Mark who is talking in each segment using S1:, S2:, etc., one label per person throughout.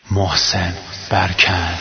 S1: محسن برکن.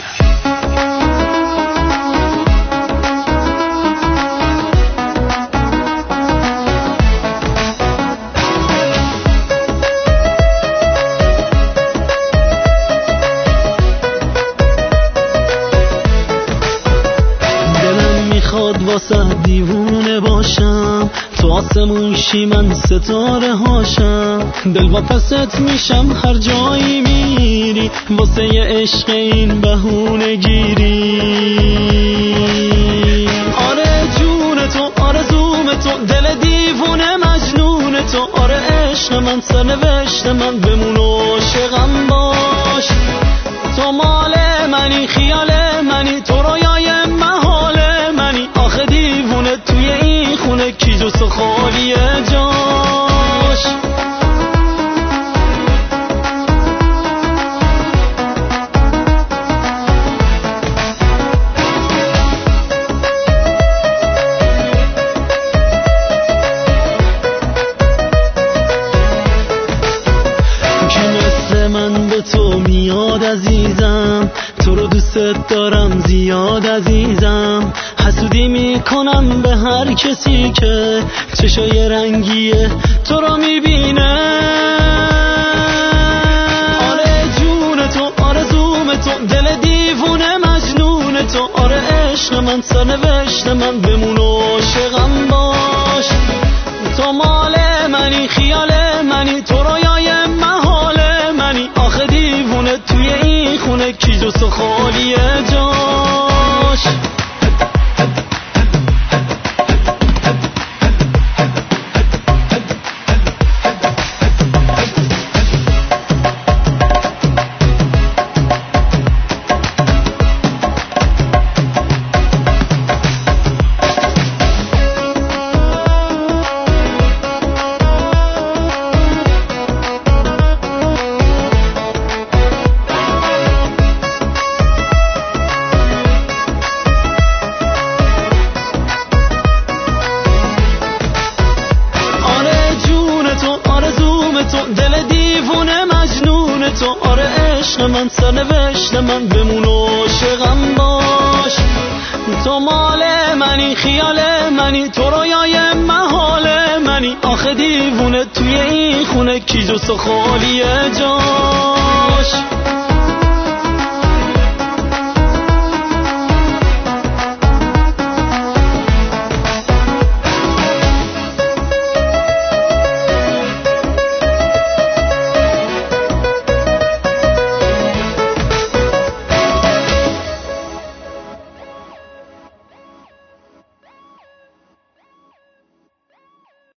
S2: واسه دیوونه باشم تو آسمون شی من ستاره هاشم، دل واپست میشم هر جایی میری واسه یه عشق این بهونه گیری. آره جون تو آرزوم تو دل دیوونه مجنون تو، آره عشق من سرنوشت من بمون عاشقم باش. تو مال منی خیال منی تو رویای محال منی، آخه دیوونه توی این خونه کی جز تو خالیه جاش. کی مثل من به تو میاد عزیزم، تو رو دوست دارم زیاد عزیزم، حسودی میکنم به هر کسی که چشای رنگیه تو رو میبینه. آره جون تو آرزوم تو دل دیوونه مجنون تو، آره عشق من سرنوشت من بمون عاشقم باش. تو مال منی خیال منی تو رویای محال منی، آخه دیوونه توی این خونه کی جز تو خالیه جاش. دل دیوونه مجنون تو، آره عشق من سرنوشت من بمون عاشقم باش. تو مال منی خیال منی تو رویای محال منی، آخه دیوونه توی این خونه کی جز تو خالیه جاش.